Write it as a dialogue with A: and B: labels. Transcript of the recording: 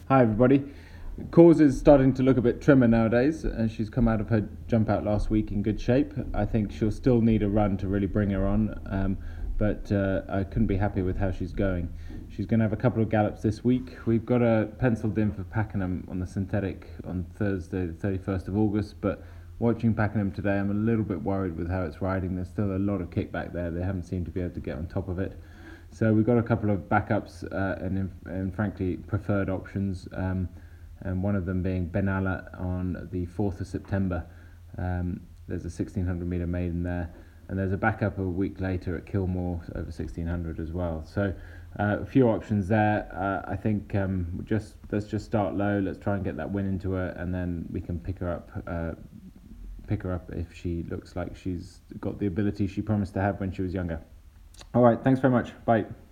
A: Hi everybody. Cause is starting to look a bit trimmer nowadays, and she's come out of her jump out last week in good shape. I think she'll still need a run to really bring her on, but I couldn't be happy with how she's going. She's going to have a couple of gallops this week. We've got her penciled in for Pakenham on the synthetic on Thursday, the 31st of August, but watching Pakenham today, I'm a little bit worried with how it's riding. There's still a lot of kickback there. They haven't seemed to be able to get on top of it. So we've got a couple of backups and frankly preferred options, and one of them being Benalla on the 4th of September. There's a 1600 metre maiden there, and there's a backup a week later at Kilmore over 1600 as well. So a few options there. I think let's just start low. Let's try and get that win into her, and then we can pick her up if she looks like she's got the ability she promised to have when she was younger. All right, thanks very much. Bye.